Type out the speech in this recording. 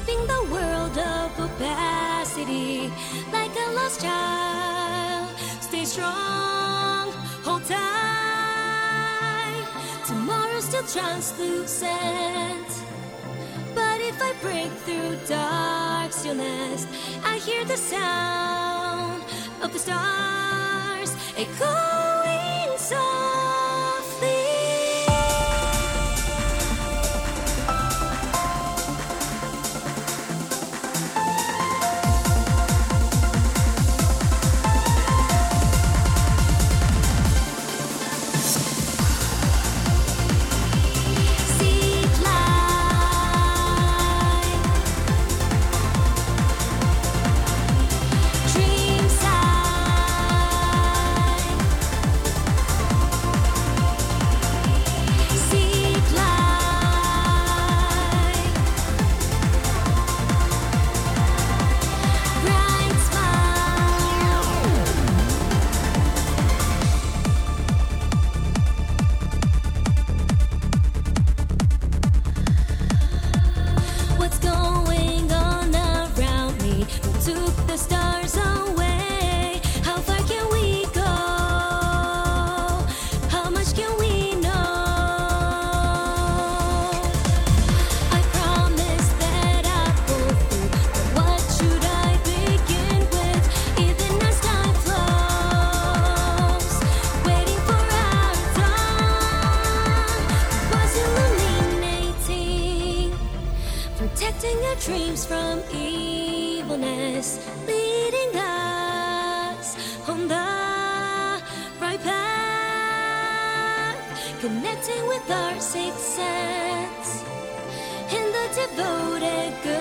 escaping the world of opacity. Like a lost child, stay strong, hold tight. Tomorrow's still translucent, but if I break through dark stillness, I hear the sound of the stars echoing softly. Protecting our dreams from evilness, leading us on the right path, connecting with our sixth sense in the devoted good.